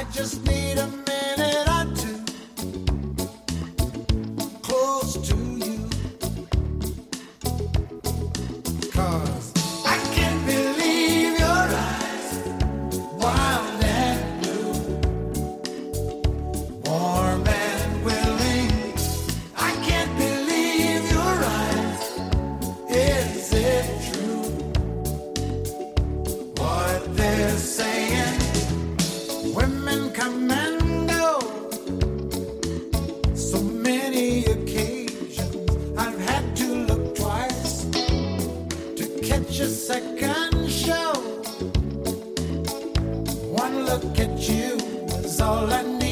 just need a minute or two close to you. 'Cause I can't believe your eyes, wild and blue, warm and willing. I can't believe your eyes. Is it true what they're saying? Women come and go, so many occasions I've had to look twice to catch a second show. One look at you is all I need.